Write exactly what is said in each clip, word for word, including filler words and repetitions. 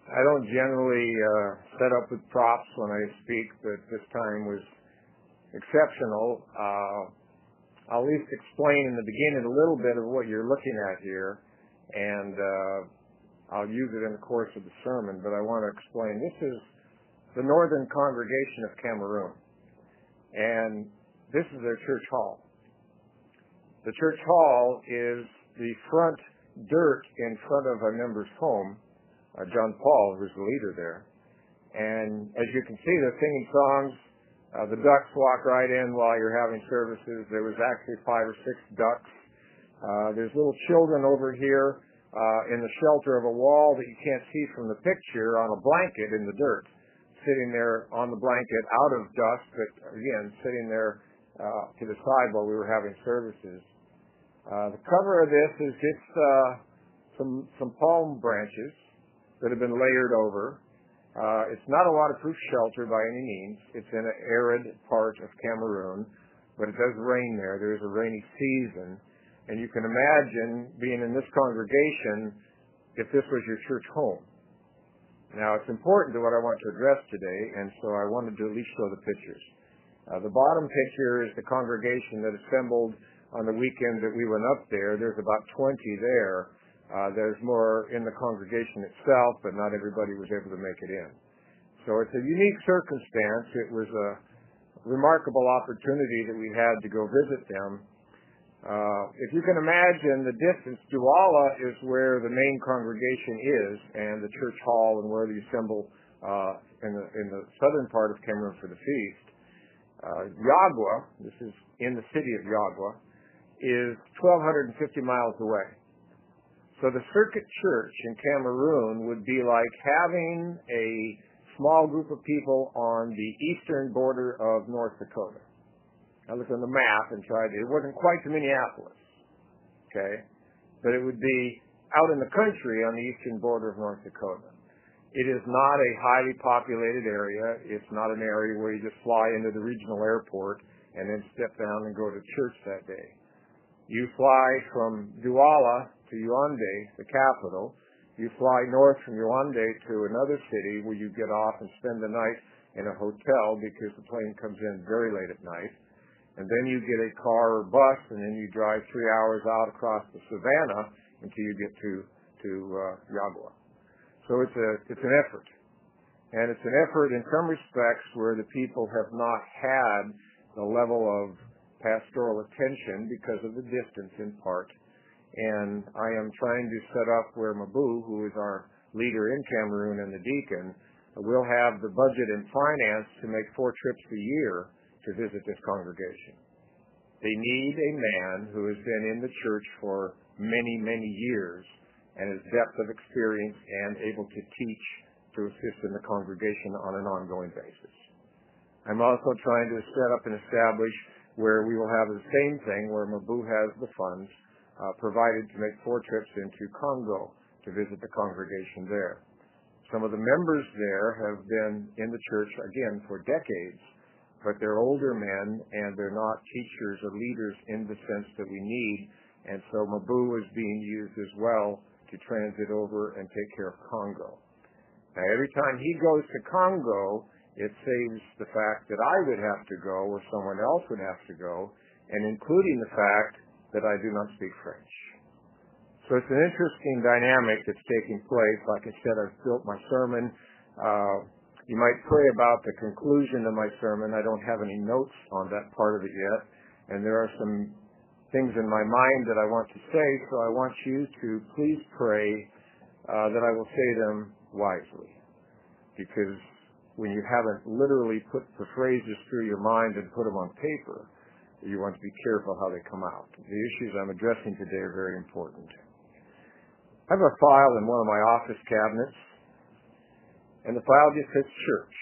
I don't generally uh, set up with props when I speak, but this time was exceptional. Uh, I'll at least explain in the beginning a little bit of what you're looking at here, and uh, I'll use it in the course of the sermon, but I want to explain. This is the Northern Congregation of Cameroon, and this is their church hall. The church hall is the front dirt in front of a member's home, uh, John Paul, who's the leader there. And as you can see, they're singing songs. Uh, the ducks walk right in while you're having services. There was actually five or six ducks. Uh, there's little children over here uh, in the shelter of a wall that you can't see from the picture on a blanket in the dirt, sitting there on the blanket out of dust, but again, sitting there uh, to the side while we were having services. Uh, the cover of this is just uh, some some palm branches that have been layered over. Uh, it's not a waterproof shelter by any means. It's in an arid part of Cameroon, but it does rain there. There's a rainy season, and you can imagine being in this congregation if this was your church home. Now, it's important to what I want to address today, and so I wanted to at least show the pictures. Uh, the bottom picture is the congregation that assembled on the weekend that we went up there. There's about twenty there. Uh, there's more in the congregation itself, but not everybody was able to make it in. So it's a unique circumstance. It was a remarkable opportunity that we had to go visit them. Uh, if you can imagine the distance, Douala is where the main congregation is, and the church hall and where they assemble uh, in, the, in the southern part of Cameroon for the feast. Uh, Yagua, this is in the city of Yagua, is twelve fifty miles away. So the circuit church in Cameroon would be like having a small group of people on the eastern border of North Dakota. I looked on the map and tried to, it wasn't quite to Minneapolis, okay? But it would be out in the country on the eastern border of North Dakota. It is not a highly populated area. It's not an area where you just fly into the regional airport and then step down and go to church that day. You fly from Douala to Yaoundé, the capital. You fly north from Yaoundé to another city where you get off and spend the night in a hotel because the plane comes in very late at night. And then you get a car or bus, and then you drive three hours out across the savannah until you get to to uh, Yagua. So it's a it's an effort, and it's an effort in some respects where the people have not had the level of pastoral attention because of the distance in part. And I am trying to set up where Mabu, who is our leader in Cameroon and the deacon, will have the budget and finance to make four trips a year to visit this congregation. They need a man who has been in the church for many, many years and has depth of experience and able to teach to assist in the congregation on an ongoing basis. I'm also trying to set up and establish where we will have the same thing, where Mabu has the funds uh, provided to make four trips into Congo to visit the congregation there. Some of the members there have been in the church, again, for decades, but they're older men, and they're not teachers or leaders in the sense that we need, and so Mabu is being used as well to transit over and take care of Congo. Now, every time he goes to Congo, it saves the fact that I would have to go or someone else would have to go, and including the fact that I do not speak French. So it's an interesting dynamic that's taking place. Like I said, I've built my sermon. Uh, you might pray about the conclusion of my sermon. I don't have any notes on that part of it yet, and there are some things in my mind that I want to say, so I want you to please pray uh, that I will say them wisely, because when you haven't literally put the phrases through your mind and put them on paper, you want to be careful how they come out. The issues I'm addressing today are very important. I have a file in one of my office cabinets, and the file just says church.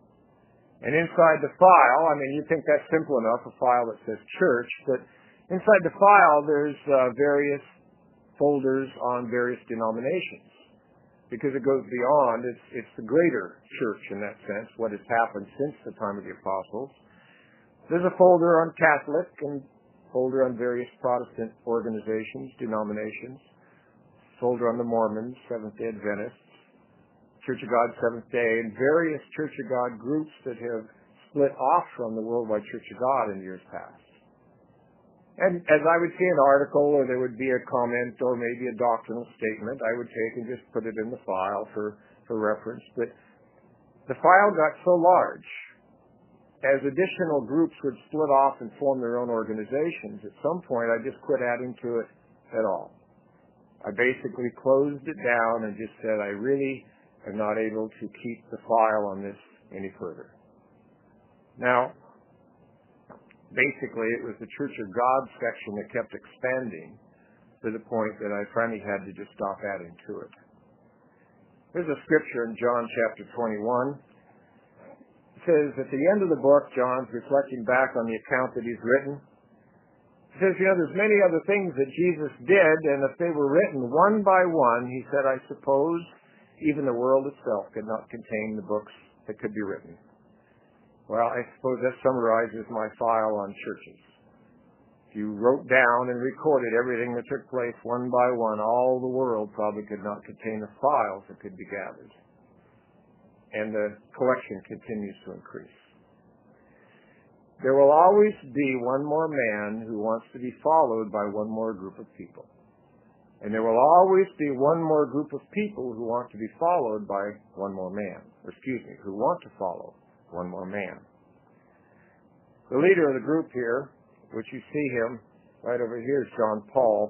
And inside the file, I mean, you think that's simple enough, a file that says church, but inside the file there's uh, various folders on various denominations, because it goes beyond, it's, it's the greater church in that sense, what has happened since the time of the apostles. There's a folder on Catholic and folder on various Protestant organizations, denominations, folder on the Mormons, Seventh-day Adventists, Church of God Seventh-day, and various Church of God groups that have split off from the Worldwide Church of God in years past. And as I would see an article, or there would be a comment, or maybe a doctrinal statement, I would take and just put it in the file for, for reference. But the file got so large, as additional groups would split off and form their own organizations, at some point I just quit adding to it at all. I basically closed it down and just said I really am not able to keep the file on this any further. Now, basically, it was the Church of God section that kept expanding to the point that I finally had to just stop adding to it. There's a scripture in John chapter twenty-one. It says, at the end of the book, John's reflecting back on the account that he's written. He says, you know, there's many other things that Jesus did, and if they were written one by one, he said, I suppose even the world itself could not contain the books that could be written. Well, I suppose that summarizes my file on churches. If you wrote down and recorded everything that took place one by one, all the world probably could not contain the files that could be gathered. And the collection continues to increase. There will always be one more man who wants to be followed by one more group of people. And there will always be one more group of people who want to be followed by one more man. Or excuse me, who want to follow one more man. The leader of the group here, which you see him right over here, is John Paul.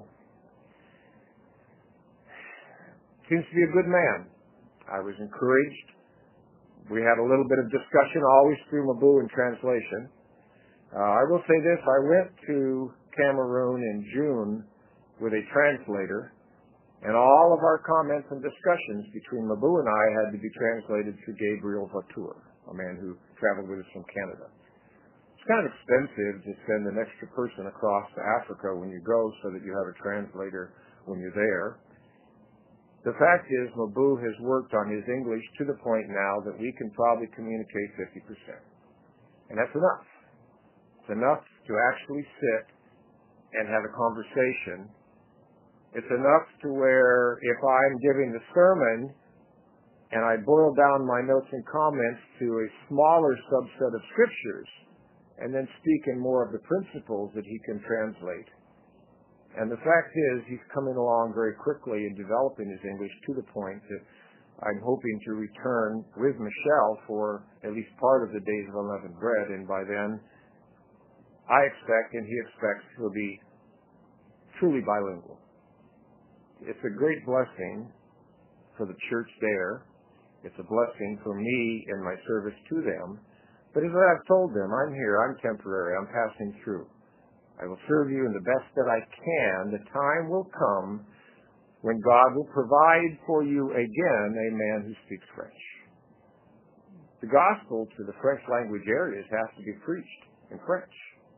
Seems to be a good man. I was encouraged. We had a little bit of discussion, always through Mabu in translation. Uh, I will say this, I went to Cameroon in June with a translator, and all of our comments and discussions between Mabu and I had to be translated through Gabriel Vautour, a man who traveled with us from Canada. It's kind of expensive to send an extra person across to Africa when you go so that you have a translator when you're there. The fact is, Mabu has worked on his English to the point now that we can probably communicate fifty percent. And that's enough. It's enough to actually sit and have a conversation. It's enough to where if I'm giving the sermon and I boil down my notes and comments to a smaller subset of scriptures, and then speak in more of the principles that he can translate. And the fact is, he's coming along very quickly in developing his English to the point that I'm hoping to return with Michelle for at least part of the Days of Unleavened Bread, and by then, I expect, and he expects, he'll be truly bilingual. It's a great blessing for the church there. It's a blessing for me in my service to them. But as I've told them, I'm here, I'm temporary, I'm passing through. I will serve you in the best that I can. The time will come when God will provide for you again a man who speaks French. The gospel to the French language areas has to be preached in French.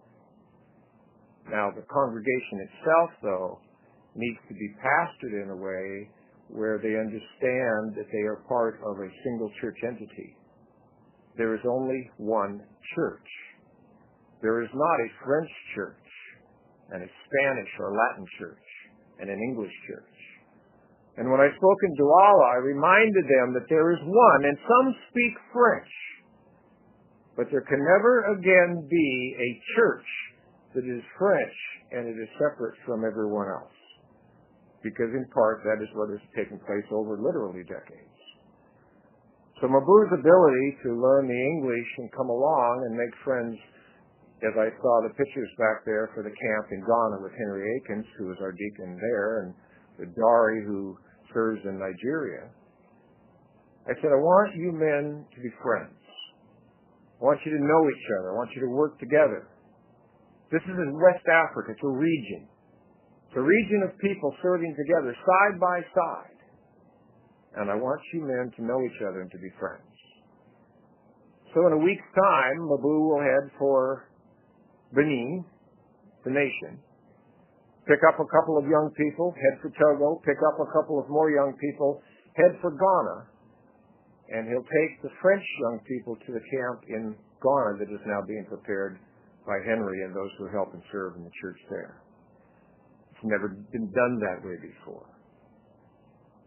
Now, the congregation itself, though, needs to be pastored in a way where they understand that they are part of a single church entity. There is only one church. There is not a French church, and a Spanish or Latin church, and an English church. And when I spoke in Douala, I reminded them that there is one, and some speak French, but there can never again be a church that is French and it is separate from everyone else. Because in part, that is what has taken place over literally decades. So Mabu's ability to learn the English and come along and make friends, as I saw the pictures back there for the camp in Ghana with Henry Akins, who was our deacon there, and with Dari, who serves in Nigeria. I said, I want you men to be friends. I want you to know each other. I want you to work together. This is in West Africa. It's a region. It's a region of people serving together side by side. And I want you men to know each other and to be friends. So in a week's time, Mabu will head for Benin, the nation, pick up a couple of young people, head for Togo, pick up a couple of more young people, head for Ghana, and he'll take the French young people to the camp in Ghana that is now being prepared by Henry and those who help and serve in the church there. It's never been done that way before.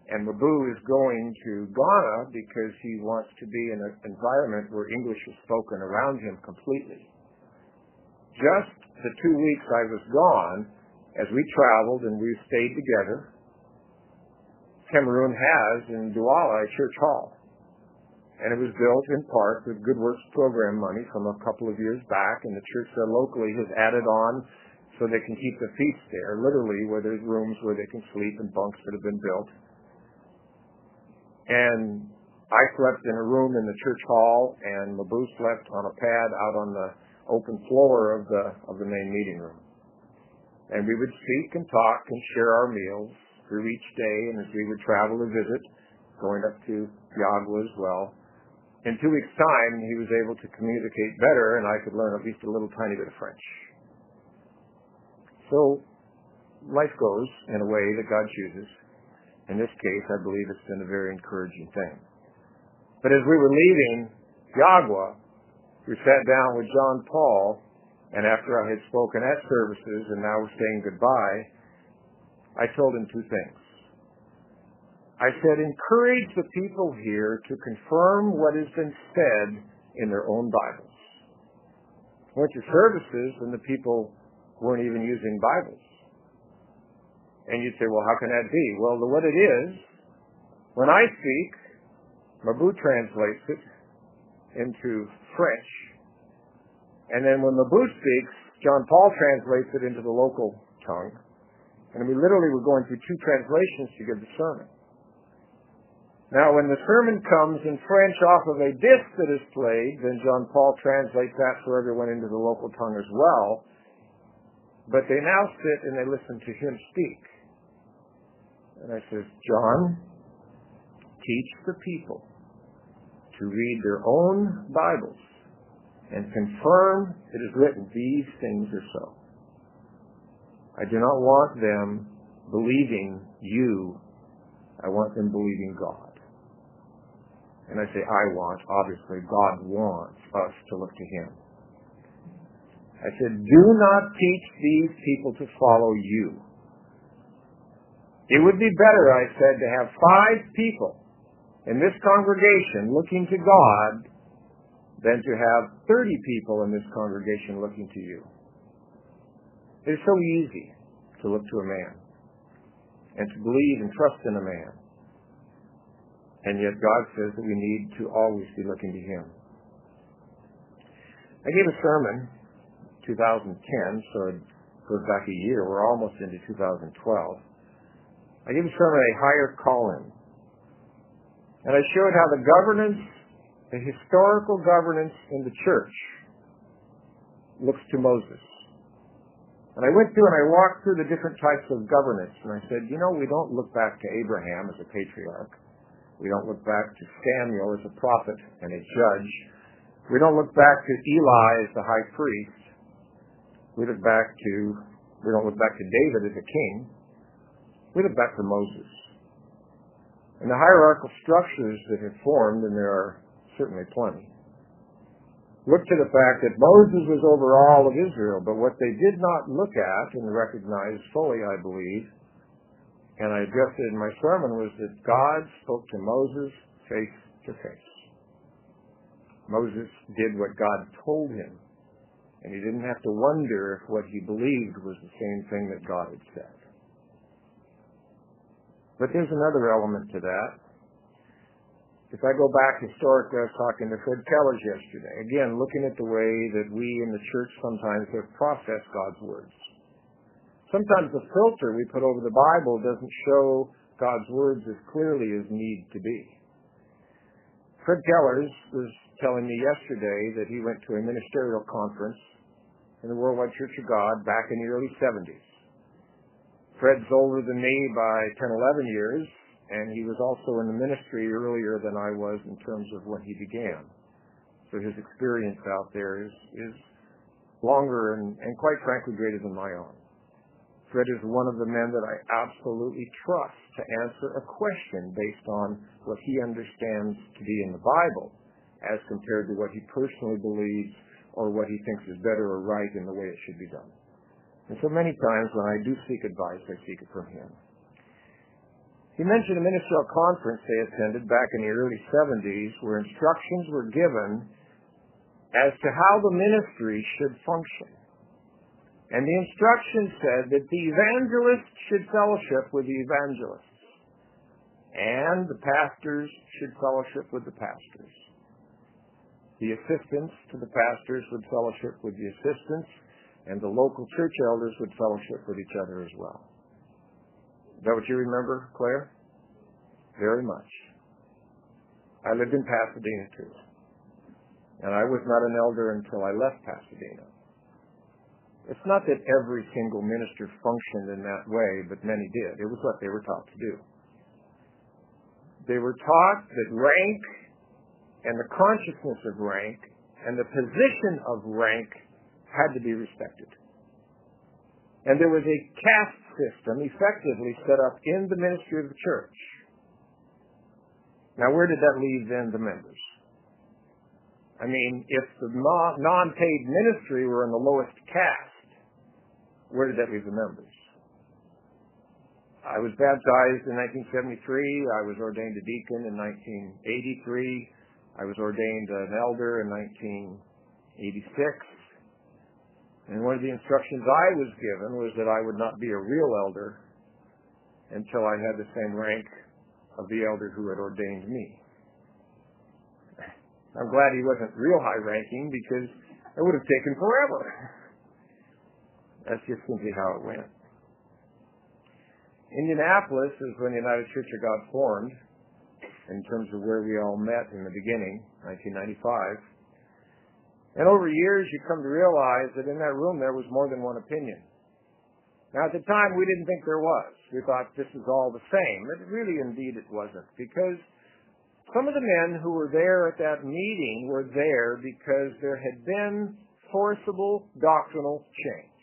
And Mabu is going to Ghana because he wants to be in an environment where English is spoken around him completely. Just the two weeks I was gone, as we traveled and we stayed together, Cameroon has in Douala a church hall. And it was built in part with Good Works program money from a couple of years back, and the church there locally has added on so they can keep the feast there, literally where there's rooms where they can sleep and bunks that have been built. And I slept in a room in the church hall, and Mabu slept on a pad out on the open floor of the of the main meeting room. And we would speak and talk and share our meals through each day, and as we would travel or visit, going up to Yagua as well. In two weeks' time, he was able to communicate better, and I could learn at least a little tiny bit of French. So life goes in a way that God chooses. In this case, I believe it's been a very encouraging thing. But as we were leaving Yagua, we sat down with John Paul, and after I had spoken at services and now we're saying goodbye, I told him two things. I said, encourage the people here to confirm what has been said in their own Bibles. I went to services and the people weren't even using Bibles. And you'd say, well, how can that be? Well, the, what it is, when I speak, Mabu translates it into French. And then when Mabu speaks, John Paul translates it into the local tongue. And we literally were going through two translations to give the sermon. Now, when the sermon comes in French off of a disc that is played, then John Paul translates that for everyone into the local tongue as well. But they now sit and they listen to him speak. And I says, John, teach the people to read their own Bibles and confirm it is written, these things are so. I do not want them believing you. I want them believing God. And I say, I want, obviously, God wants us to look to him. I said, do not teach these people to follow you. It would be better, I said, to have five people in this congregation looking to God than to have thirty people in this congregation looking to you. It's so easy to look to a man and to believe and trust in a man. And yet God says that we need to always be looking to him. I gave a sermon in two thousand ten, so it goes back a year. We're almost into two thousand twelve. I gave a sermon, A Higher Calling. And I showed how the governance, the historical governance in the church looks to Moses. And I went through and I walked through the different types of governance. And I said, you know, we don't look back to Abraham as a patriarch. We don't look back to Samuel as a prophet and a judge. We don't look back to Eli as the high priest. We look back to, we don't look back to David as a king. We look back to Moses. And the hierarchical structures that have formed, and there are certainly plenty, look to the fact that Moses was over all of Israel, but what they did not look at and recognize fully, I believe, and I addressed it in my sermon, was that God spoke to Moses face to face. Moses did what God told him, and he didn't have to wonder if what he believed was the same thing that God had said. But there's another element to that. If I go back historically, I was talking to Fred Kellers yesterday, again, looking at the way that we in the church sometimes have processed God's words. Sometimes the filter we put over the Bible doesn't show God's words as clearly as need to be. Fred Kellers was telling me yesterday that he went to a ministerial conference in the Worldwide Church of God back in the early seventies. Fred's older than me by ten, eleven years, and he was also in the ministry earlier than I was in terms of when he began. So his experience out there is, is longer and, and quite frankly greater than my own. Fred is one of the men that I absolutely trust to answer a question based on what he understands to be in the Bible as compared to what he personally believes or what he thinks is better or right in the way it should be done. And so many times when I do seek advice, I seek it from him. He mentioned a ministerial conference they attended back in the early seventies where instructions were given as to how the ministry should function. And the instructions said that the evangelist should fellowship with the evangelists, and the pastors should fellowship with the pastors. The assistants to the pastors would fellowship with the assistants, and the local church elders would fellowship with each other as well. Is that what you remember, Claire? Very much. I lived in Pasadena too. And I was not an elder until I left Pasadena. It's not that every single minister functioned in that way, but many did. It was what they were taught to do. They were taught that rank and the consciousness of rank and the position of rank had to be respected. And there was a caste system effectively set up in the ministry of the church. Now, where did that leave then the members? I mean, if the non-paid ministry were in the lowest caste, where did that leave the members? I was baptized in nineteen seventy-three. I was ordained a deacon in nineteen eighty-three. I was ordained an elder in nineteen eighty-six. And one of the instructions I was given was that I would not be a real elder until I had the same rank of the elder who had ordained me. I'm glad he wasn't real high-ranking because it would have taken forever. That's just simply how it went. Indianapolis is when the United Church of God formed, in terms of where we all met in the beginning, nineteen ninety-five. And over years, you come to realize that in that room there was more than one opinion. Now, at the time, we didn't think there was. We thought this is all the same. But really, indeed, it wasn't. Because some of the men who were there at that meeting were there because there had been forcible doctrinal change.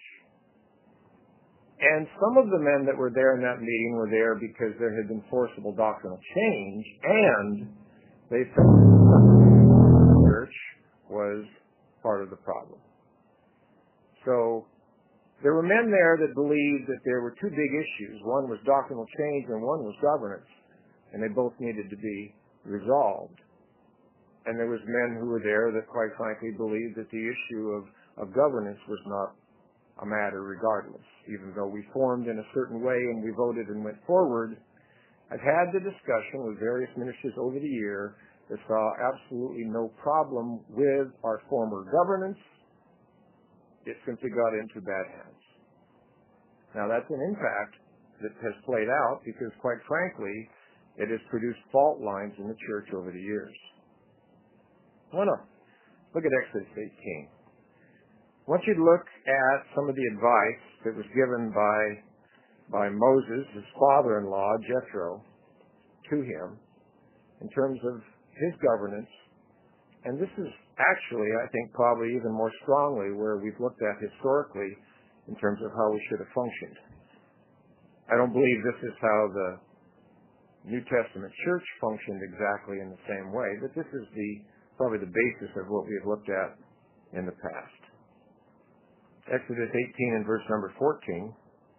And some of the men that were there in that meeting were there because there had been forcible doctrinal change, and they felt the church was part of the problem. So there were men there that believed that there were two big issues. One was doctrinal change and one was governance, and they both needed to be resolved. And there was men who were there that quite frankly believed that the issue of, of governance was not a matter regardless. Even though we formed in a certain way and we voted and went forward, I've had the discussion with various ministers over the year that saw absolutely no problem with our former governance. It simply got into bad hands. Now that's an impact that has played out because quite frankly, it has produced fault lines in the church over the years. Well, no. Look at Exodus eighteen. I want you to look at some of the advice that was given by, by Moses, his father-in-law, Jethro, to him in terms of his governance. And this is actually, I think, probably even more strongly where we've looked at historically in terms of how we should have functioned. I don't believe this is how the New Testament church functioned exactly in the same way, but this is the probably the basis of what we have looked at in the past. Exodus eighteen and verse number fourteen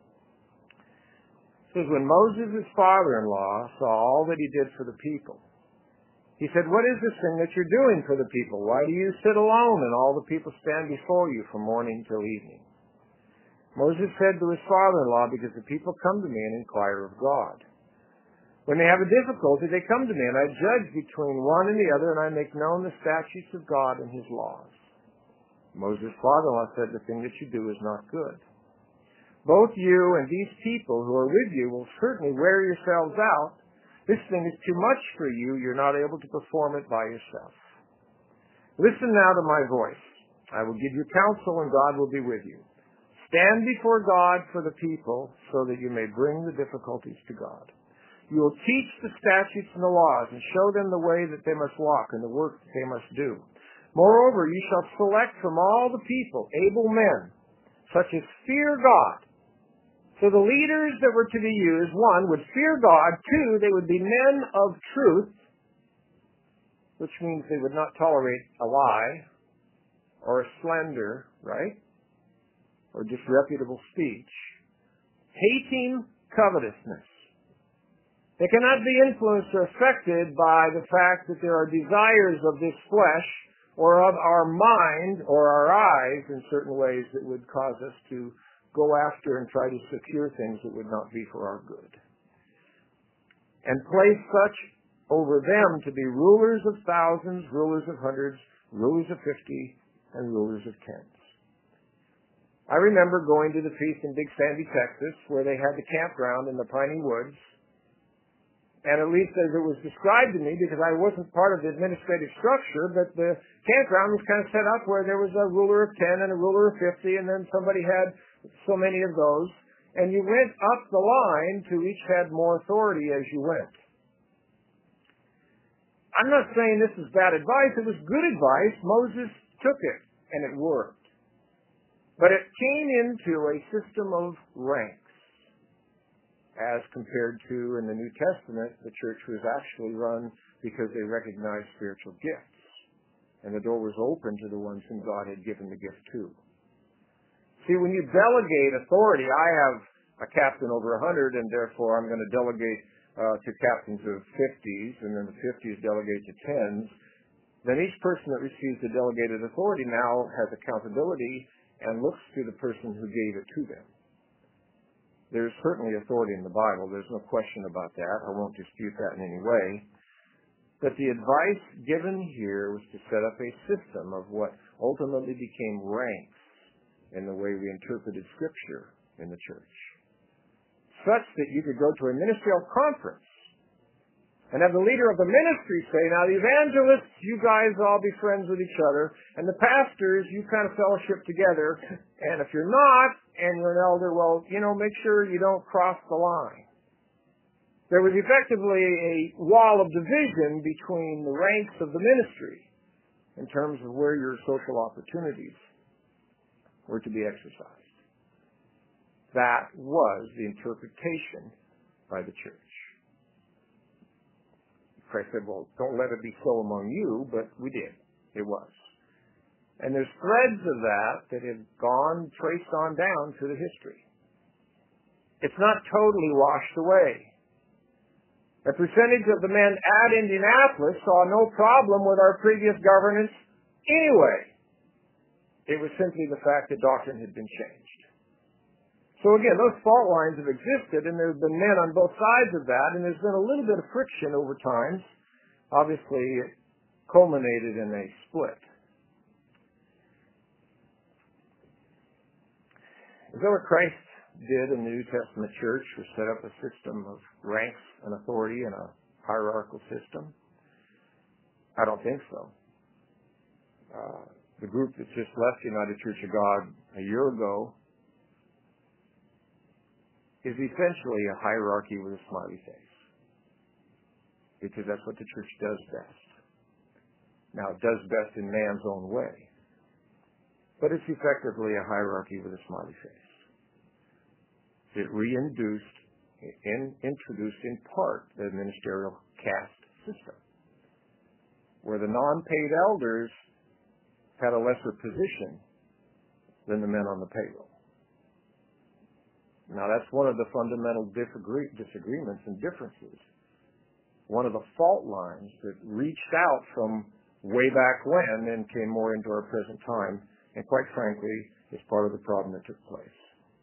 says, when Moses, his father-in-law, saw all that he did for the people, he said, what is this thing that you're doing for the people? Why do you sit alone and all the people stand before you from morning till evening? Moses said to his father-in-law, because the people come to me and inquire of God. When they have a difficulty, they come to me, and I judge between one and the other, and I make known the statutes of God and his laws. Moses' father-in-law said, the thing that you do is not good. Both you and these people who are with you will certainly wear yourselves out. This thing is too much for you. You're not able to perform it by yourself. Listen now to my voice. I will give you counsel, and God will be with you. Stand before God for the people so that you may bring the difficulties to God. You will teach the statutes and the laws and show them the way that they must walk and the work that they must do. Moreover, you shall select from all the people able men, such as fear God. So the leaders that were to be used, one, would fear God. Two, they would be men of truth, which means they would not tolerate a lie or a slander, right? Or disreputable speech. Hating covetousness. They cannot be influenced or affected by the fact that there are desires of this flesh or of our mind or our eyes in certain ways that would cause us to go after and try to secure things that would not be for our good. And place such over them to be rulers of thousands, rulers of hundreds, rulers of fifty, and rulers of tens. I remember going to the feast in Big Sandy, Texas, where they had the campground in the Piney Woods. And at least as it was described to me, because I wasn't part of the administrative structure, but the campground was kind of set up where there was a ruler of ten and a ruler of fifty, and then somebody had so many of those. And you went up the line to each had more authority as you went. I'm not saying this is bad advice. It was good advice. Moses took it, and it worked. But it came into a system of ranks. As compared to, in the New Testament, the church was actually run because they recognized spiritual gifts. And the door was open to the ones whom God had given the gift to. See, when you delegate authority, I have a captain over a hundred, and therefore I'm going to delegate uh, to captains of fifties, and then the fifties delegate to tens. Then each person that receives the delegated authority now has accountability and looks to the person who gave it to them. There's certainly authority in the Bible. There's no question about that. I won't dispute that in any way. But the advice given here was to set up a system of what ultimately became ranks in the way we interpreted Scripture in the church, such that you could go to a ministerial conference and have the leader of the ministry say, now the evangelists, you guys all be friends with each other, and the pastors, you kind of fellowship together, and if you're not, and you're an elder, well, you know, make sure you don't cross the line. There was effectively a wall of division between the ranks of the ministry in terms of where your social opportunities were to be exercised. That was the interpretation by the church. Christ said, well, don't let it be so among you, but we did. It was. And there's threads of that that have gone, traced on down through the history. It's not totally washed away. A percentage of the men at Indianapolis saw no problem with our previous governance anyway. It was simply the fact that doctrine had been changed. So again, those fault lines have existed, and there have been men on both sides of that, and there's been a little bit of friction over time. Obviously, it culminated in a split. Is that what Christ did in the New Testament church, was set up a system of ranks and authority and a hierarchical system? I don't think so. Uh, the group that just left United Church of God a year ago is essentially a hierarchy with a smiley face, because that's what the church does best. Now, it does best in man's own way, but it's effectively a hierarchy with a smiley face. It reintroduced, in, introduced in part the ministerial caste system, where the non-paid elders had a lesser position than the men on the payroll. Now, that's one of the fundamental disagree- disagreements and differences. One of the fault lines that reached out from way back when and came more into our present time, and quite frankly, is part of the problem that took place.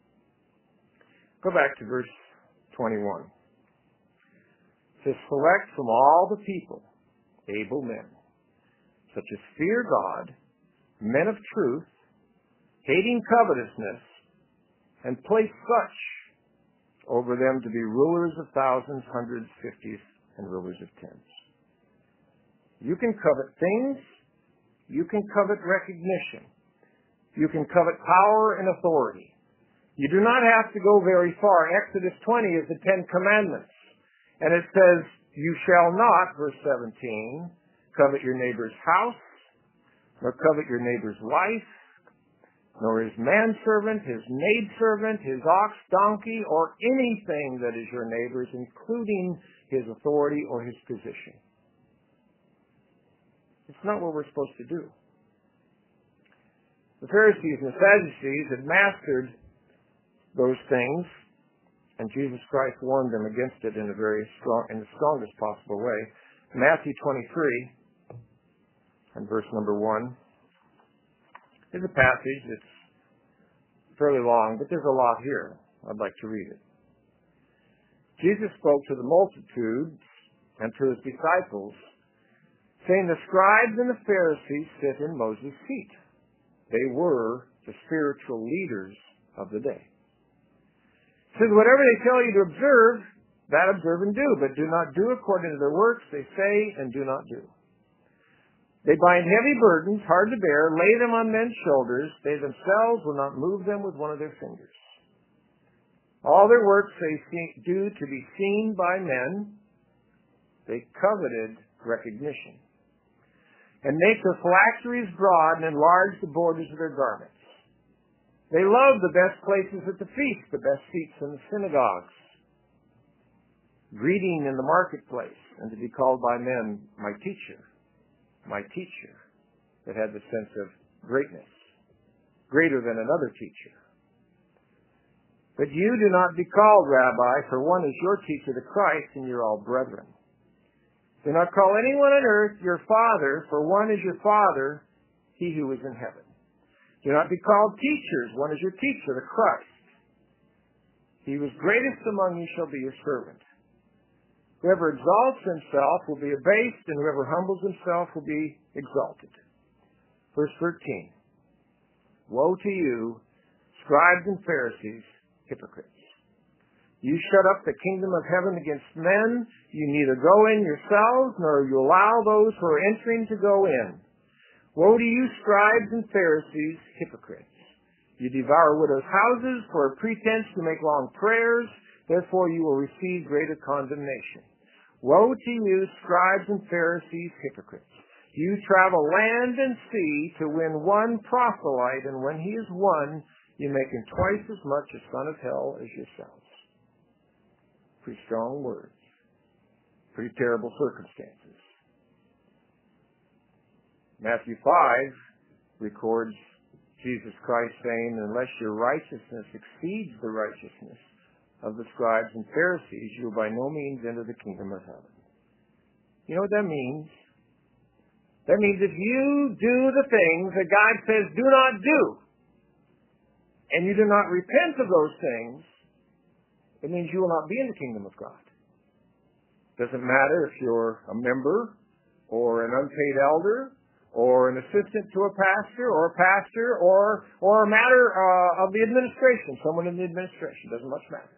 Go back to verse twenty-one. To select from all the people able men, such as fear God, men of truth, hating covetousness, and place such over them to be rulers of thousands, hundreds, fifties, and rulers of tens. You can covet things. You can covet recognition. You can covet power and authority. You do not have to go very far. Exodus twenty is the Ten Commandments. And it says, you shall not, verse seventeen, covet your neighbor's house, nor covet your neighbor's wife, nor his manservant, his maidservant, his ox, donkey, or anything that is your neighbor's, including his authority or his position. It's not what we're supposed to do. The Pharisees and the Sadducees had mastered those things And Jesus Christ warned them against it in a very strong, in the strongest possible way. Matthew twenty-three and verse number one is a passage that's fairly long, but there's a lot here. I'd like to read it. Jesus spoke to the multitudes and to his disciples, saying, the scribes and the Pharisees sit in Moses' seat. They were the spiritual leaders of the day. He says, whatever they tell you to observe, that observe and do, but do not do according to their works, they say and do not do. They bind heavy burdens, hard to bear, lay them on men's shoulders. They themselves will not move them with one of their fingers. All their works they do to be seen by men. They coveted recognition. And make their phylacteries broad and enlarge the borders of their garments. They love the best places at the feast, the best seats in the synagogues, greeting in the marketplace, and to be called by men, my teacher, my teacher, that had the sense of greatness, greater than another teacher. But you do not be called rabbi, for one is your teacher, the Christ, and you're all brethren. Do not call anyone on earth your father, for one is your father, he who is in heaven. Do not be called teachers. One is your teacher, the Christ. He who is greatest among you shall be your servant. Whoever exalts himself will be abased, and whoever humbles himself will be exalted. Verse thirteen. Woe to you, scribes and Pharisees, hypocrites. You shut up the kingdom of heaven against men. You neither go in yourselves, nor you allow those who are entering to go in. Woe to you, scribes and Pharisees, hypocrites! You devour widows' houses for a pretense to make long prayers. Therefore you will receive greater condemnation. Woe to you, scribes and Pharisees, hypocrites! You travel land and sea to win one proselyte, and when he is won, you make him twice as much a son of hell as yourselves. Pretty strong words. Pretty terrible circumstances. Matthew five records Jesus Christ saying, unless your righteousness exceeds the righteousness of the scribes and Pharisees, you will by no means enter the kingdom of heaven. You know what that means? That means if you do the things that God says do not do, and you do not repent of those things, it means you will not be in the kingdom of God. Doesn't matter if you're a member or an unpaid elder, or an assistant to a pastor, or a pastor, or or a matter uh, of the administration, someone in the administration, doesn't much matter.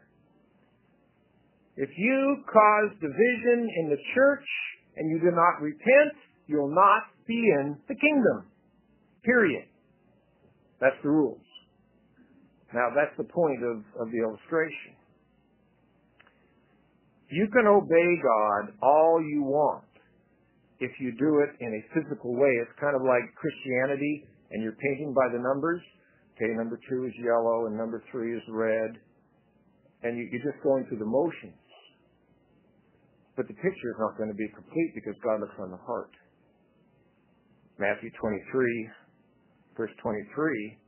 If you cause division in the church and you do not repent, you'll not be in the kingdom. Period. That's the rules. Now, that's the point of, of the illustration. You can obey God all you want if you do it in a physical way. It's kind of like Christianity, and you're painting by the numbers. Okay, number two is yellow, and number three is red. And you, you're just going through the motions. But the picture is not going to be complete because God looks on the heart. Matthew twenty-three, verse twenty-three,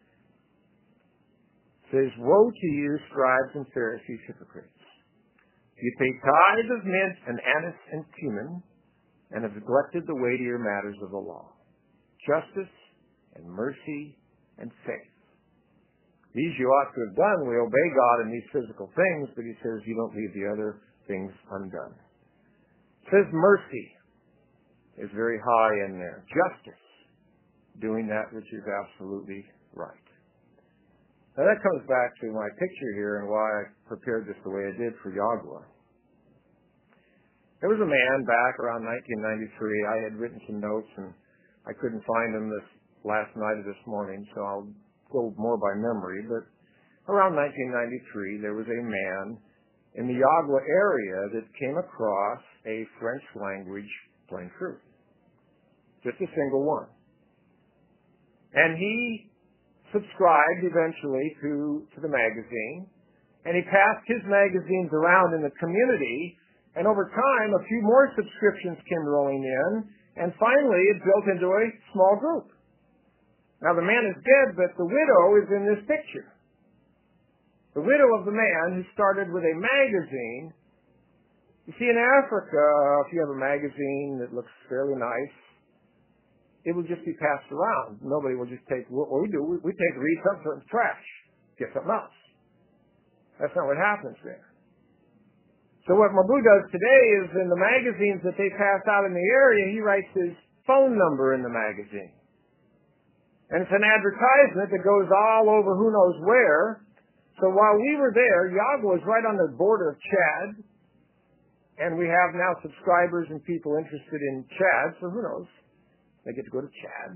says, woe to you, scribes and Pharisees, hypocrites! You pay tithes of mint and anise and cumin, and have neglected the weightier matters of the law, justice and mercy and faith. These you ought to have done. We obey God in these physical things, but he says you don't leave the other things undone. It says mercy is very high in there. Justice, doing that which is absolutely right. Now that comes back to my picture here and why I prepared this the way I did for Yagua. There was a man back around nineteen ninety-three. I had written some notes, and I couldn't find them this last night or this morning, so I'll go more by memory. But around nineteen ninety-three, there was a man in the Yagua area that came across a French language plain fruit. Just a single one. And he subscribed eventually to, to the magazine, and he passed his magazines around in the community. And over time, a few more subscriptions came rolling in, and finally it built into a small group. Now the man is dead, but the widow is in this picture. The widow of the man who started with a magazine. You see, in Africa, if you have a magazine that looks fairly nice, it will just be passed around. Nobody will just take what we do. We, we take, read something, trash, get something else. That's not what happens there. So what Mabu does today is in the magazines that they pass out in the area, he writes his phone number in the magazine. And it's an advertisement that goes all over who knows where. So while we were there, Yago is right on the border of Chad. And we have now subscribers and people interested in Chad, so who knows? They get to go to Chad.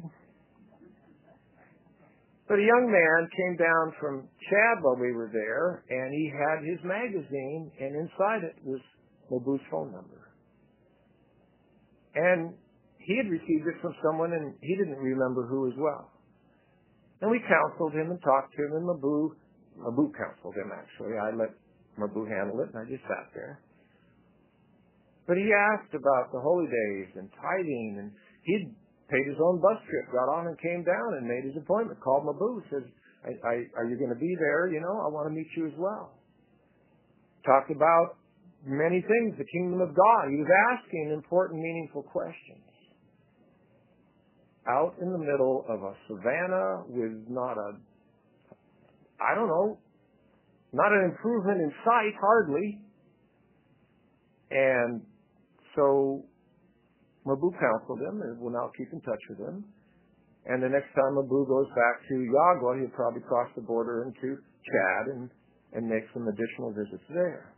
But a young man came down from Chad while we were there, and he had his magazine, and inside it was Mabu's phone number. And he had received it from someone, and he didn't remember who as well. And we counseled him and talked to him, and Mabu, Mabu counseled him, actually. I let Mabu handle it, and I just sat there. But he asked about the holy days and tithing, and he'd paid his own bus trip, got on and came down and made his appointment, called Mabu, says, I, I, are you going to be there? You know, I want to meet you as well. Talked about many things, the kingdom of God. He was asking important, meaningful questions. Out in the middle of a savannah with not a, I don't know, not an improvement in sight, hardly. And so Mabu counseled him, and we'll now keep in touch with him. And the next time Mabu goes back to Yagua, he'll probably cross the border into Chad and, and make some additional visits there.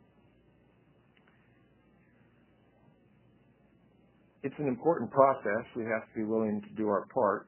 It's an important process. We have to be willing to do our part.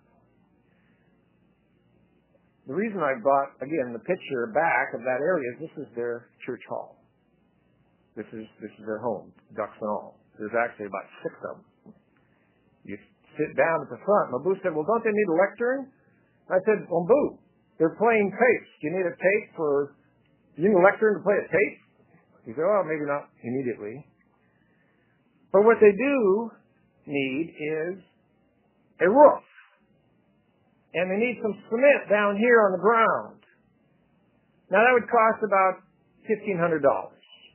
The reason I brought, again, the picture back of that area is this is their church hall. This is this is their home, ducks and all. There's actually about six of them. You sit down at the front. Mabu said, well, don't they need a lectern? I said, well, Mabu, they're playing tapes. Do you need a tape for, you need a lectern to play a tape? He said, well, maybe not immediately. But what they do need is a roof. And they need some cement down here on the ground. Now, that would cost about fifteen hundred dollars.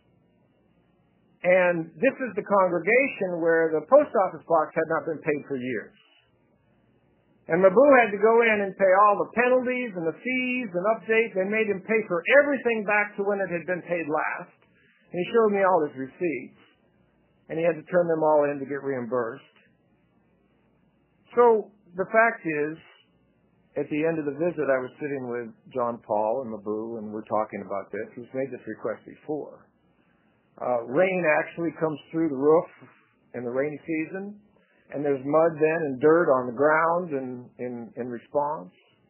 And this is the congregation where the post office box had not been paid for years. And Mabu had to go in and pay all the penalties and the fees and updates. They made him pay for everything back to when it had been paid last. And he showed me all his receipts. And he had to turn them all in to get reimbursed. So the fact is, at the end of the visit, I was sitting with John Paul and Mabu, and we're talking about this. He's made this request before. Uh, rain actually comes through the roof in the rainy season, and there's mud then and dirt on the ground in, in, in response.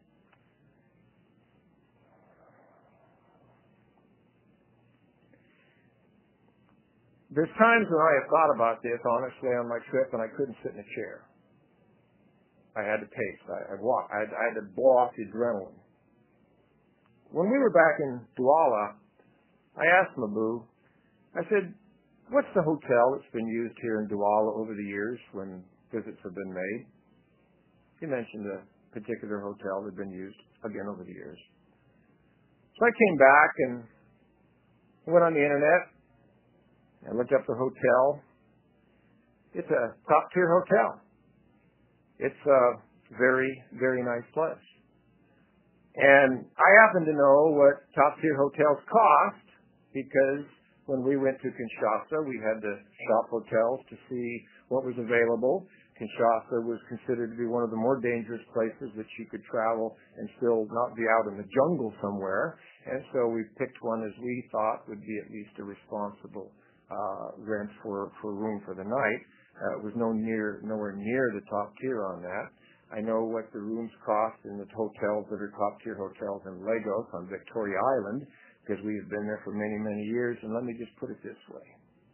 There's times when I have thought about this, honestly, on my trip, and I couldn't sit in a chair. I had to pace. I, I, walk, I, had, I had to blow off the adrenaline. When we were back in Douala, I asked Mabu, I said, what's the hotel that's been used here in Douala over the years when visits have been made? He mentioned a particular hotel that had been used, again, over the years. So I came back and went on the internet and looked up the hotel. It's a top-tier hotel. It's a very, very nice place. And I happen to know what top-tier hotels cost because when we went to Kinshasa, we had to shop hotels to see what was available. Kinshasa was considered to be one of the more dangerous places that you could travel and still not be out in the jungle somewhere. And so we picked one as we thought would be at least a responsible uh, rent for, for room for the night. Uh, it was no near, nowhere near the top tier on that. I know what the rooms cost in the hotels that are top tier hotels in Lagos on Victoria Island, because we have been there for many, many years. And let me just put it this way.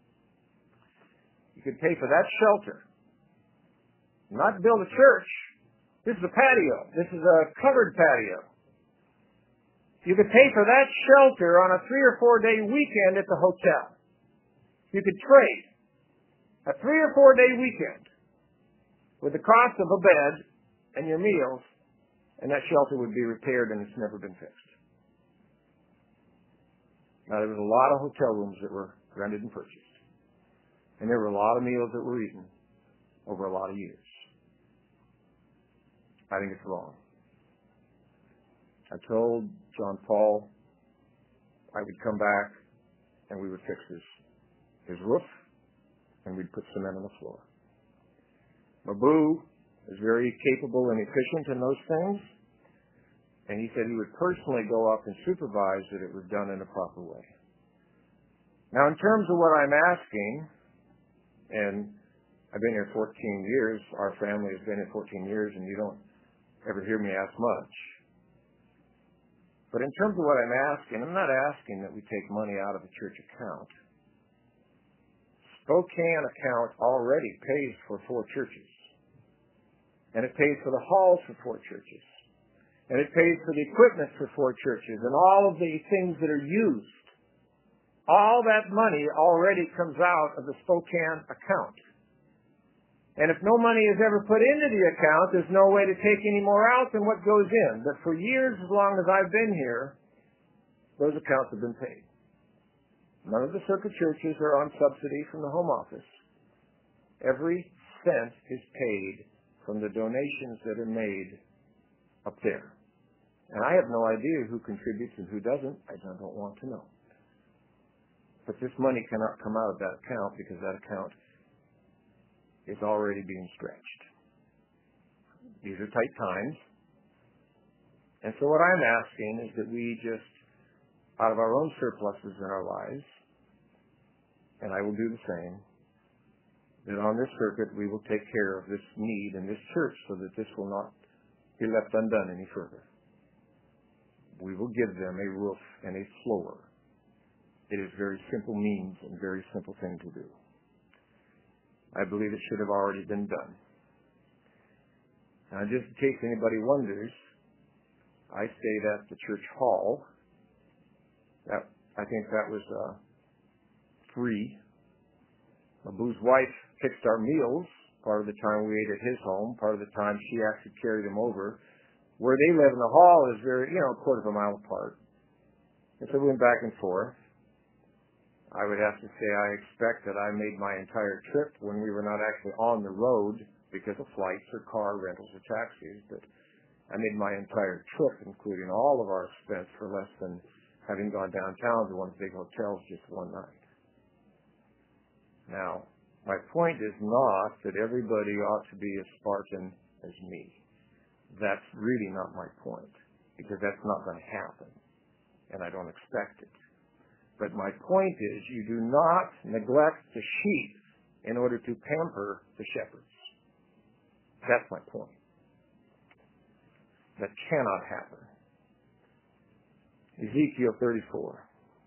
You could pay for that shelter, not build a church. This is a patio. This is a covered patio. You could pay for that shelter on a three or four day weekend at the hotel. You could trade a three or four day weekend with the cost of a bed and your meals, and that shelter would be repaired and it's never been fixed. Now, there was a lot of hotel rooms that were rented and purchased. And there were a lot of meals that were eaten over a lot of years. I think it's wrong. I told John Paul I would come back and we would fix his, his roof and we'd put cement on the floor. Mabu is very capable and efficient in those things, and he said he would personally go up and supervise that it was done in a proper way. Now, in terms of what I'm asking, and I've been here fourteen years, our family has been here fourteen years, and you don't ever hear me ask much. But in terms of what I'm asking, I'm not asking that we take money out of the church account. Spokane account already pays for four churches. And it pays for the halls for four churches. And it pays for the equipment for four churches and all of the things that are used. All that money already comes out of the Spokane account. And if no money is ever put into the account, there's no way to take any more out than what goes in. But for years, as long as I've been here, those accounts have been paid. None of the circuit churches are on subsidy from the home office. Every cent is paid from the donations that are made up there. And I have no idea who contributes and who doesn't. I don't want to know. But this money cannot come out of that account because that account is already being stretched. These are tight times. And so what I'm asking is that we just, out of our own surpluses in our lives, and I will do the same, that on this circuit we will take care of this need in this church so that this will not be left undone any further. We will give them a roof and a floor. It is very simple means and very simple thing to do. I believe it should have already been done. Now, just in case anybody wonders, I stayed at the church hall. That, I think that was uh, free. Mabu's wife fixed our meals. Part of the time we ate at his home. Part of the time she actually carried him over. Where they live in the hall is very, you know, a quarter of a mile apart. And so we went back and forth. I would have to say I expect that I made my entire trip when we were not actually on the road because of flights or car rentals or taxis, but I made my entire trip, including all of our expense, for less than having gone downtown to one of the big hotels just one night. Now, my point is not that everybody ought to be as Spartan as me. That's really not my point, because that's not going to happen, and I don't expect it. But my point is you do not neglect the sheep in order to pamper the shepherds. That's my point. That cannot happen. Ezekiel thirty-four.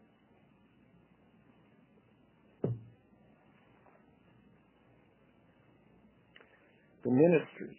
The ministry,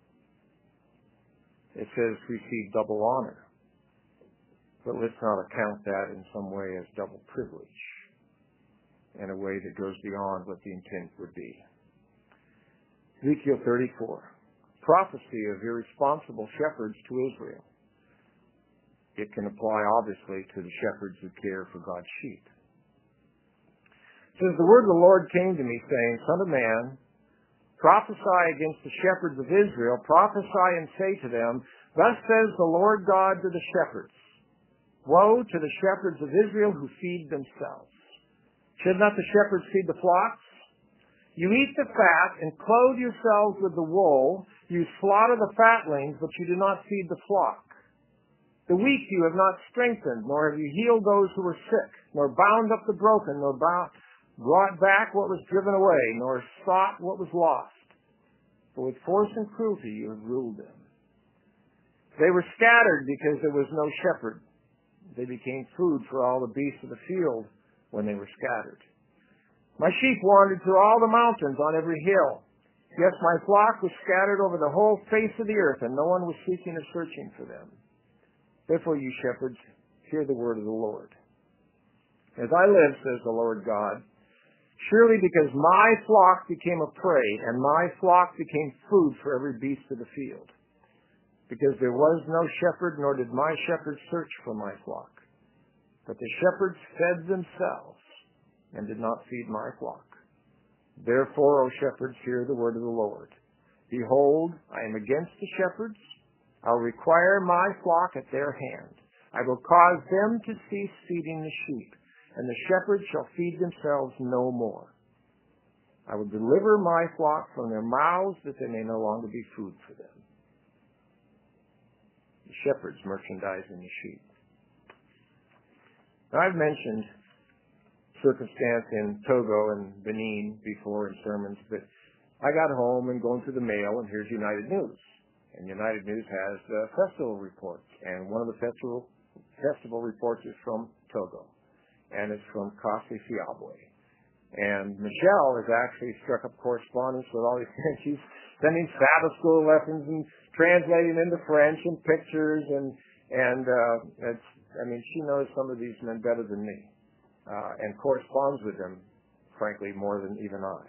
it says, receive double honor. But let's not account that in some way as double privilege, in a way that goes beyond what the intent would be. Ezekiel thirty-four, prophecy of irresponsible shepherds to Israel. It can apply, obviously, to the shepherds who care for God's sheep. It says, the word of the Lord came to me, saying, Son of man, prophesy against the shepherds of Israel, prophesy and say to them, Thus says the Lord God to the shepherds, Woe to the shepherds of Israel who feed themselves. Should not the shepherds feed the flocks? You eat the fat and clothe yourselves with the wool. You slaughter the fatlings, but you do not feed the flock. The weak you have not strengthened, nor have you healed those who were sick, nor bound up the broken, nor bound, brought back what was driven away, nor sought what was lost. For with force and cruelty you have ruled them. They were scattered because there was no shepherd. They became food for all the beasts of the field when they were scattered. My sheep wandered through all the mountains on every hill. Yes, my flock was scattered over the whole face of the earth, and no one was seeking or searching for them. Therefore, you shepherds, hear the word of the Lord. As I live, says the Lord God, surely because my flock became a prey, and my flock became food for every beast of the field, because there was no shepherd, nor did my shepherd search for my flock. But the shepherds fed themselves and did not feed my flock. Therefore, O shepherds, hear the word of the Lord. Behold, I am against the shepherds. I'll require my flock at their hand. I will cause them to cease feeding the sheep, and the shepherds shall feed themselves no more. I will deliver my flock from their mouths, that they may no longer be food for them. The shepherds merchandising the sheep. Now, I've mentioned circumstance in Togo and Benin before in sermons, but I got home and going through the mail, and here's United News. And United News has uh, festival reports, and one of the festival festival reports is from Togo, and it's from Kasi Fiabwe. And Michelle has actually struck up correspondence with all these things. She's sending Sabbath school lessons and translating into French and pictures, and and uh, it's I mean she knows some of these men better than me, uh, and corresponds with them, frankly, more than even I.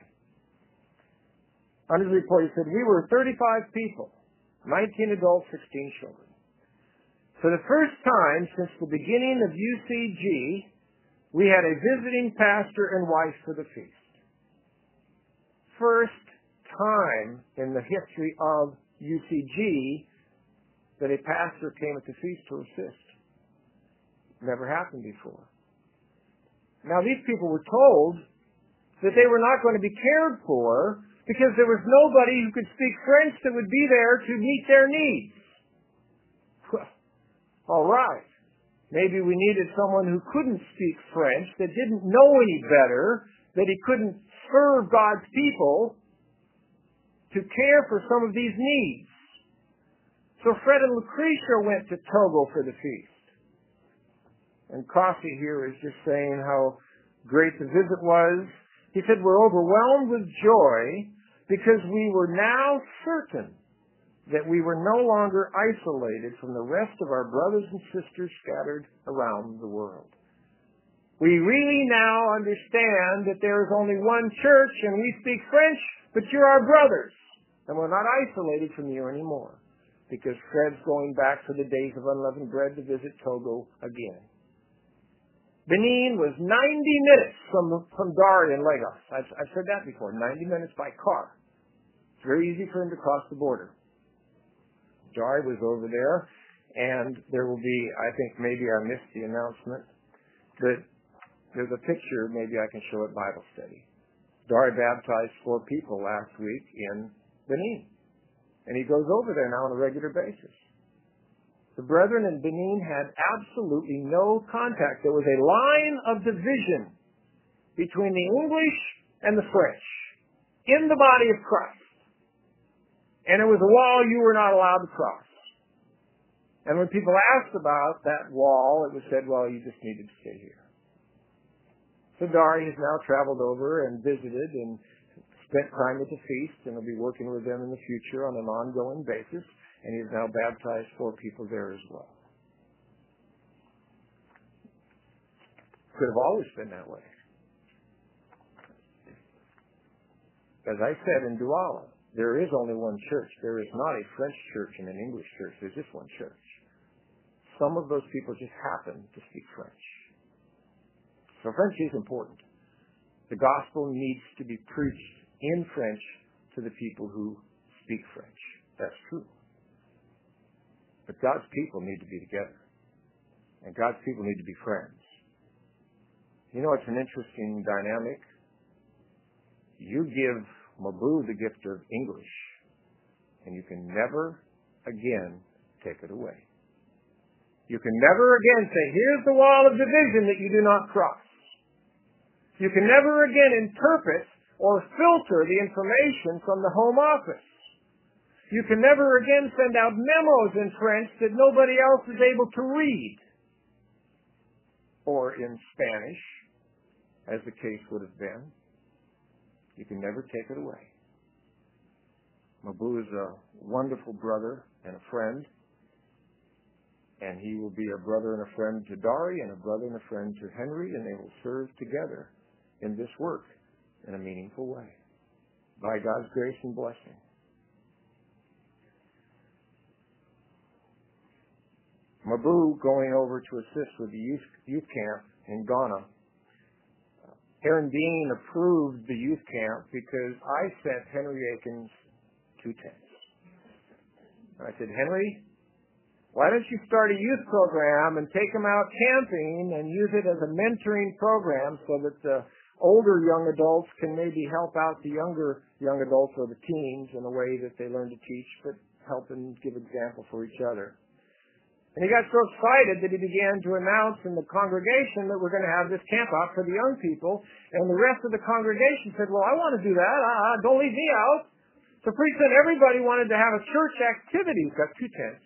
On his report, he said, we were thirty-five people, nineteen adults, sixteen children. For the first time since the beginning of U C G, we had a visiting pastor and wife for the feast. First time in the history of U C G that a pastor came at the feast to assist. Never happened before. Now, these people were told that they were not going to be cared for because there was nobody who could speak French that would be there to meet their needs. Well, all right. Maybe we needed someone who couldn't speak French, that didn't know any better, that he couldn't serve God's people to care for some of these needs. So Fred and Lucretia went to Togo for the feast. And Kasi here is just saying how great the visit was. He said, we're overwhelmed with joy because we were now certain that we were no longer isolated from the rest of our brothers and sisters scattered around the world. We really now understand that there is only one church and we speak French, but you're our brothers. And we're not isolated from you anymore because Fred's going back for the days of unleavened bread to visit Togo again. Benin was ninety minutes from, from Dar in Lagos. I've, I've said that before, ninety minutes by car. It's very easy for him to cross the border. Dar was over there, and there will be, I think maybe I missed the announcement, but there's a picture, maybe I can show at Bible study. Dar baptized four people last week in Benin, and he goes over there now on a regular basis. The brethren in Benin had absolutely no contact. There was a line of division between the English and the French in the body of Christ. And it was a wall you were not allowed to cross. And when people asked about that wall, it was said, well, you just needed to stay here. So Dari has now traveled over and visited and spent time at the feast, and will be working with them in the future on an ongoing basis. And he's now baptized four people there as well. Could have always been that way. As I said in Douala, there is only one church. There is not a French church and an English church. There's just one church. Some of those people just happen to speak French. So French is important. The gospel needs to be preached in French to the people who speak French. That's true. But God's people need to be together. And God's people need to be friends. You know, it's an interesting dynamic. You give Mabu the gift of English, and you can never again take it away. You can never again say, here's the wall of division that you do not cross. You can never again interpret or filter the information from the home office. You can never again send out memos in French that nobody else is able to read. Or in Spanish, as the case would have been. You can never take it away. Mabu is a wonderful brother and a friend. And he will be a brother and a friend to Dari and a brother and a friend to Henry, and they will serve together in this work in a meaningful way. By God's grace and Mabu going over to assist with the youth, youth camp in Ghana. Aaron Dean approved the youth camp because I sent Henry Akins two tents. And I said, Henry, why don't you start a youth program and take them out camping and use it as a mentoring program so that the older young adults can maybe help out the younger young adults or the teens in a way that they learn to teach, but help and give example for each other. And he got so excited that he began to announce in the congregation that we're going to have this camp out for the young people. And the rest of the congregation said, well, I want to do that. Uh, don't leave me out. So pretty soon everybody wanted to have a church activity. He's got two tents.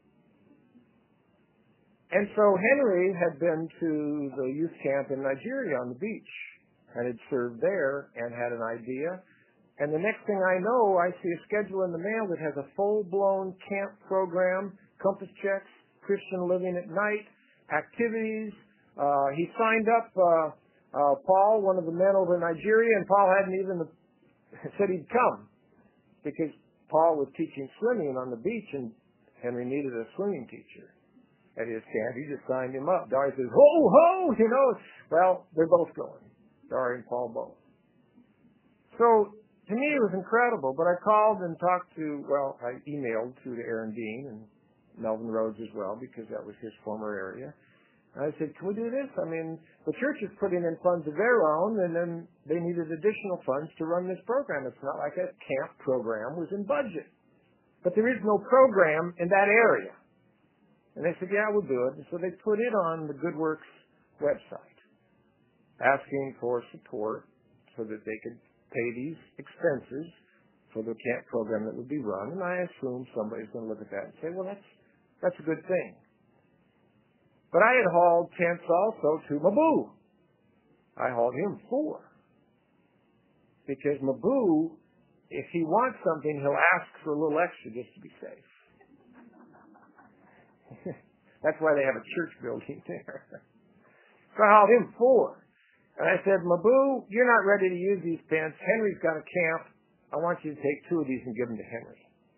And so Henry had been to the youth camp in Nigeria on the beach and had served there and had an idea. And the next thing I know, I see a schedule in the mail that has a full-blown camp program, compass checks, Christian living at night, activities. Uh, he signed up uh, uh, Paul, one of the men over in Nigeria, and Paul hadn't even said he'd come because Paul was teaching swimming on the beach, and Henry needed a swimming teacher at his camp. He just signed him up. Dari says, ho, ho, you know. Well, they're both going, Dari and Paul both. So to me it was incredible, but I called and talked to, well, I emailed to Aaron Dean and Melvin Rhodes as well, because that was his former area. And I said, can we do this? I mean, the church is putting in funds of their own, and then they needed additional funds to run this program. It's not like a camp program was in budget. But there is no program in that area. And they said, yeah, we'll do it. And so they put it on the Good Works website, asking for support so that they could pay these expenses for the camp program that would be run. And I assume somebody's going to look at that and say, well, that's That's a good thing. But I had hauled tents also to Mabu. I hauled him four. Because Mabu, if he wants something, he'll ask for a little extra just to be safe. That's why they have a church building there. So I hauled him four. And I said, Mabu, you're not ready to use these tents. Henry's got a camp. I want you to take two of these and give them to Henry.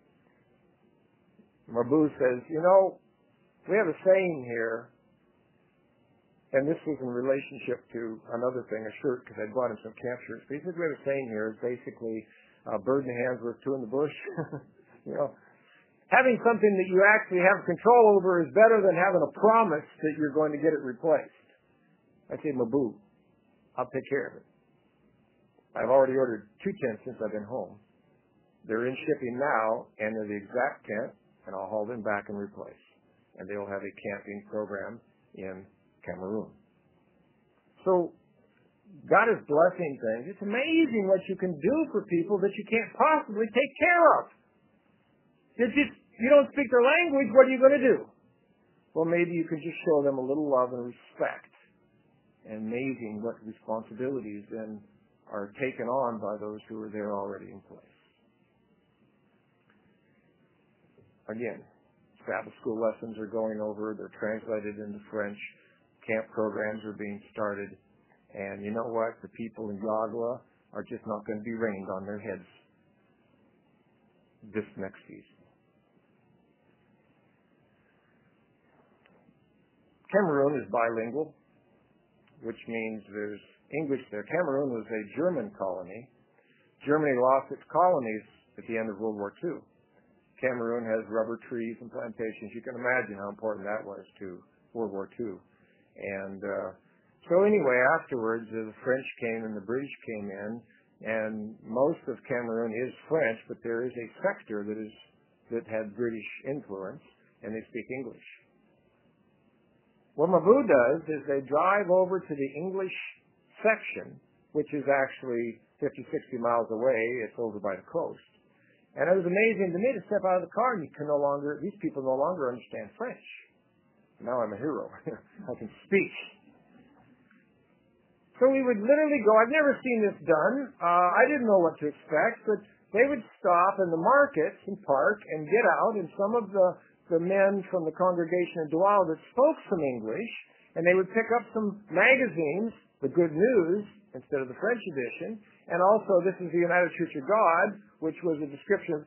Mabu says, you know, we have a saying here, and this was in relationship to another thing, a shirt, because I bought him some camp shirts. But he says we have a saying here is basically, uh, bird in the hand's worth two in the bush. You know, having something that you actually have control over is better than having a promise that you're going to get it replaced. I said, Mabu, I'll take care of it. I've already ordered two tents since I've been home. They're in shipping now, and they're the exact tent, and I'll haul them back and replace. And they'll have a camping program in Cameroon. So God is blessing things. It's amazing what you can do for people that you can't possibly take care of. It's just, you don't speak their language, what are you going to do? Well, maybe you can just show them a little love and respect. And amazing what responsibilities then are taken on by those who are there already in place. Again, Sabbath school lessons are going over. They're translated into French. Camp programs are being started. And you know what? The people in Yagla are just not going to be rained on their heads this next season. Cameroon is bilingual, which means there's English there. Cameroon was a German colony. Germany lost its colonies at the end of World War Two. Cameroon has rubber trees and plantations. You can imagine how important that was to World War Two. And uh, so anyway, afterwards, uh, the French came and the British came in, and most of Cameroon is French, but there is a sector that is that had British influence, and they speak English. What Mabu does is they drive over to the English section, which is actually fifty, sixty miles away. It's over by the coast. And it was amazing to me to step out of the car and you can no longer, these people no longer understand French. Now I'm a hero. I can speak. So we would literally go, I've never seen this done. Uh, I didn't know what to expect, but they would stop in the markets and park and get out, and some of the, the men from the congregation in Douala that spoke some English, and they would pick up some magazines, the Good News, instead of the French edition, and also This is the United Church of God, which was a description of the church,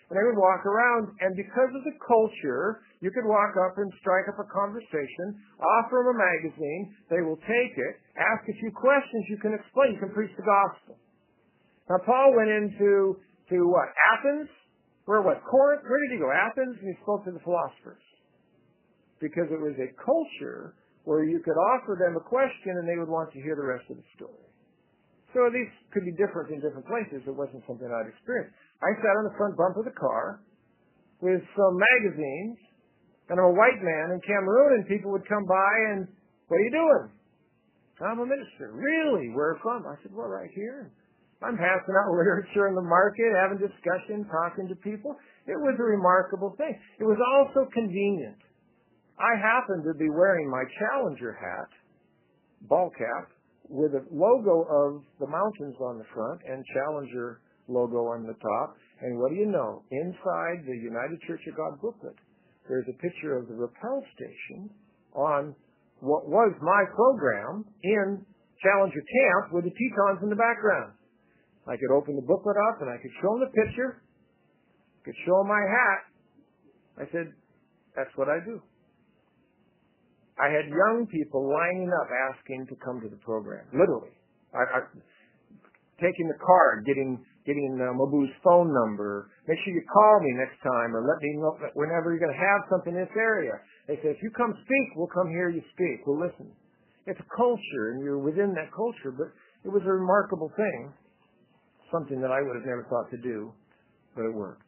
And they would walk around, and because of the culture, you could walk up and strike up a conversation, offer them a magazine, they will take it, ask a few questions, you can explain, you can preach the gospel. Now Paul went into, to what, Athens? Where what, Corinth? Where did he go? Athens? And he spoke to the philosophers. Because it was a culture where you could offer them a question and they would want to hear the rest of the story. So these could be different in different places. It wasn't something I'd experienced. I sat on the front bump of the car with some magazines, and I'm a white man in Cameroon, and people would come by and, what are you doing? I'm a minister. Really? Where from? I said, well, right here. I'm passing out literature in the market, having discussion, talking to people. It was a remarkable thing. It was also convenient. I happened to be wearing my Challenger hat, ball cap, with a logo of the mountains on the front and Challenger logo on the top. And what do you know? Inside the United Church of God booklet, there's a picture of the rappel station on what was my program in Challenger Camp with the Tetons in the background. I could open the booklet up and I could show them the picture, could show them my hat. I said, that's what I do. I had young people lining up asking to come to the program, literally. I, I, taking the card, getting getting uh, Mabu's phone number. Make sure you call me next time or let me know whenever you're going to have something in this area. They say, if you come speak, we'll come hear you speak. We'll listen. It's a culture, and you're within that culture, but it was a remarkable thing, something that I would have never thought to do, but it worked.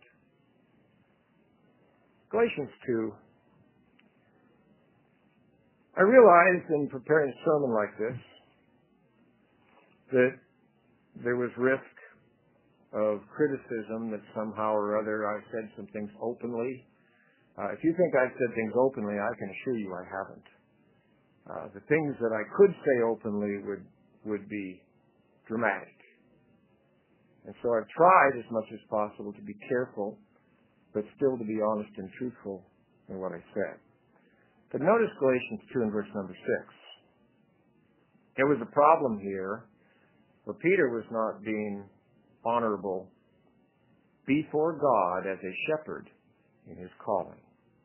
Galatians two. I realized in preparing a sermon like this that there was risk of criticism that somehow or other I said some things openly. Uh, if you think I've said things openly, I can assure you I haven't. Uh, the things that I could say openly would would be dramatic. And so I've tried as much as possible to be careful, but still to be honest and truthful in what I said. But notice Galatians two and verse number six. There was a problem here where Peter was not being honorable before God as a shepherd in his calling.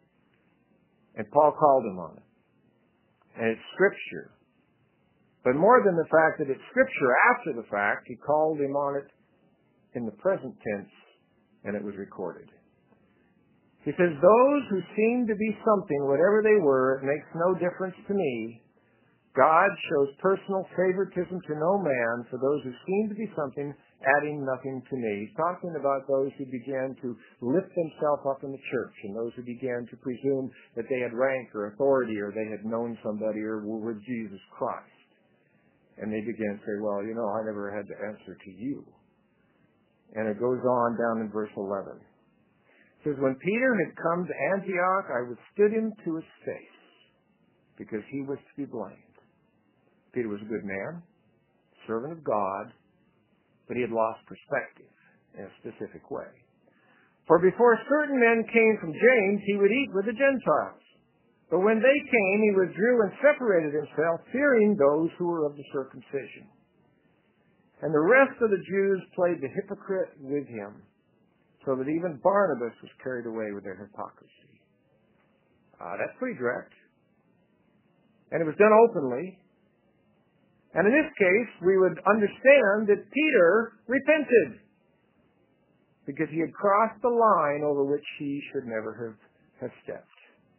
And Paul called him on it. And it's Scripture. But more than the fact that it's Scripture after the fact, he called him on it in the present tense, and it was recorded. He says, those who seem to be something, whatever they were, it makes no difference to me. God shows personal favoritism to no man for those who seem to be something, adding nothing to me. He's talking about those who began to lift themselves up in the church and those who began to presume that they had rank or authority or they had known somebody or were with Jesus Christ. And they began to say, well, you know, I never had to answer to you. And it goes on down in verse eleven. It says, when Peter had come to Antioch, I withstood him to his face, because he was to be blamed. Peter was a good man, servant of God, but he had lost perspective in a specific way. For before certain men came from James, he would eat with the Gentiles. But when they came, he withdrew and separated himself, fearing those who were of the circumcision. And the rest of the Jews played the hypocrite with him, so that even Barnabas was carried away with their hypocrisy. Uh, that's pretty direct. And it was done openly. And in this case, we would understand that Peter repented, because he had crossed the line over which he should never have, have stepped.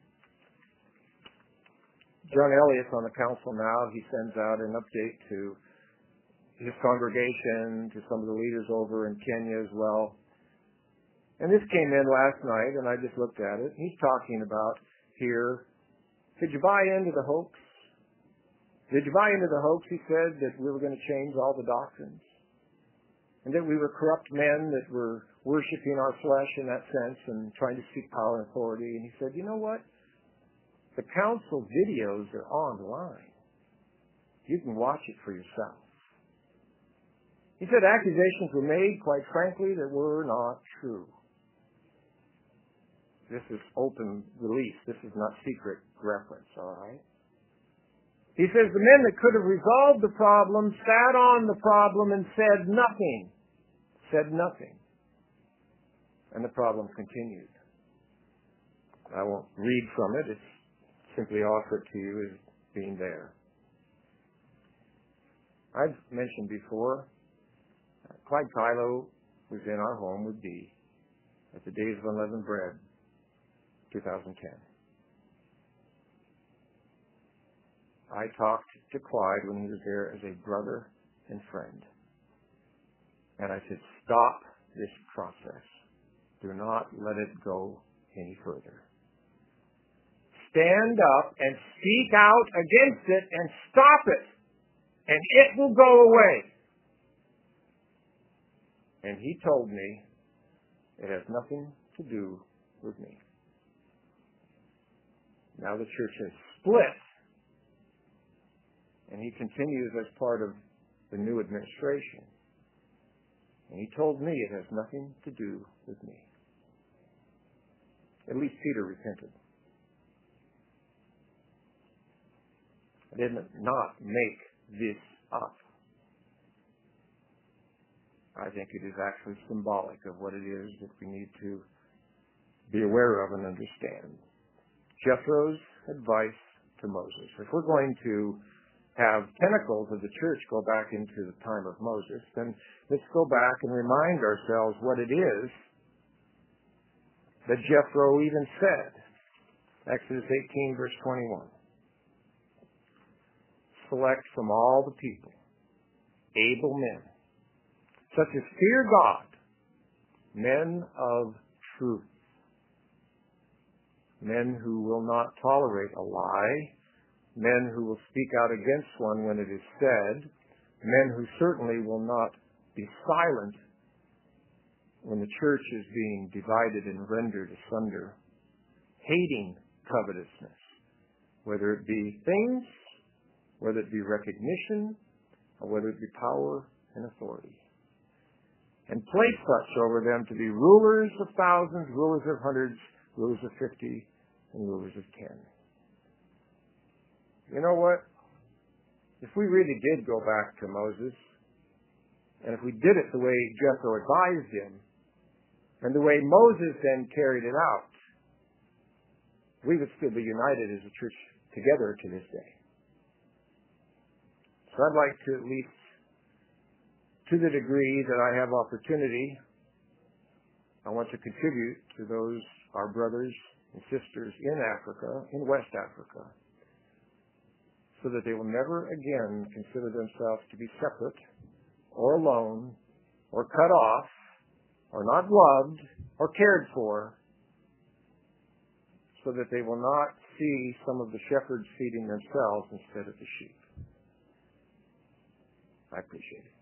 John Elliott's on the council now. He sends out an update to his congregation, to some of the leaders over in Kenya as well. And this came in last night, and I just looked at it. He's talking about here, did you buy into the hoax? Did you buy into the hoax, he said, that we were going to change all the doctrines? And that we were corrupt men that were worshiping our flesh in that sense and trying to seek power and authority. And he said, you know what? The council videos are online. You can watch it for yourself. He said accusations were made, quite frankly, that were not true. This is open release. This is not secret reference, all right? He says the men that could have resolved the problem sat on the problem and said nothing. Said nothing. and the problem continued. I won't read from it. It's simply offer it to you as being there. I've mentioned before, Clyde Kylo was in our home with Dee at the Days of Unleavened Bread, two thousand ten. I talked to Clyde when he was there as a brother and friend. And I said, stop this process. Do not let it go any further. Stand up and speak out against it and stop it. And it will go away. And he told me it has nothing to do with me. Now the church has split. And he continues as part of the new administration. And he told me it has nothing to do with me. At least Peter repented. I did not make this up. I think it is actually symbolic of what it is that we need to be aware of and understand. Jethro's advice to Moses. If we're going to have tentacles of the church go back into the time of Moses, then let's go back and remind ourselves what it is that Jethro even said. Exodus eighteen, verse twenty-one. Select from all the people able men, such as fear God, men of truth, men who will not tolerate a lie, men who will speak out against one when it is said, men who certainly will not be silent when the church is being divided and rendered asunder, hating covetousness, whether it be things, whether it be recognition, or whether it be power and authority. And place such over them to be rulers of thousands, rulers of hundreds, rulers of fifty, and rulers of ten. You know what? If we really did go back to Moses, and if we did it the way Jethro advised him, and the way Moses then carried it out, we would still be united as a church together to this day. So I'd like to, at least to the degree that I have opportunity, I want to contribute to those, our brothers and sisters in Africa, in West Africa, so that they will never again consider themselves to be separate or alone or cut off or not loved or cared for, so that they will not see some of the shepherds feeding themselves instead of the sheep. I appreciate it.